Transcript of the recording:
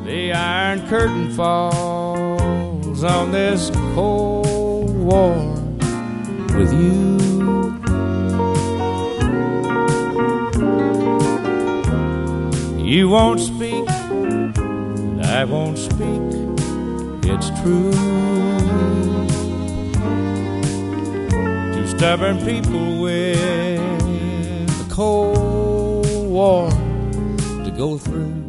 The Iron Curtain falls on this Cold War with you. You won't speak, and I won't speak, it's true. Two stubborn people with a Cold War to go through.